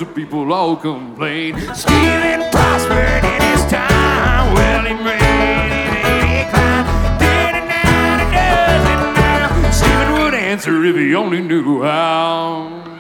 people all complain. Stephen prospered in his time. Well, he made it climb. Then and now he does it now. Stephen would answer if he only knew how.